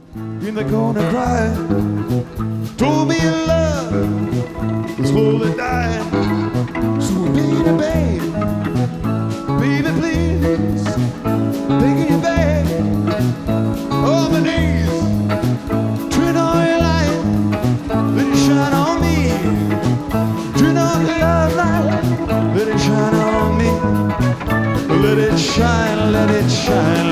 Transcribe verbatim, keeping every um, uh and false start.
in the corner crying. Told me your love was slowly dying. So baby, baby, baby, please, take it back. On my knees, turn on your light, let it shine on me. Turn on the love light, let it shine on me. Let it shine, let it shine,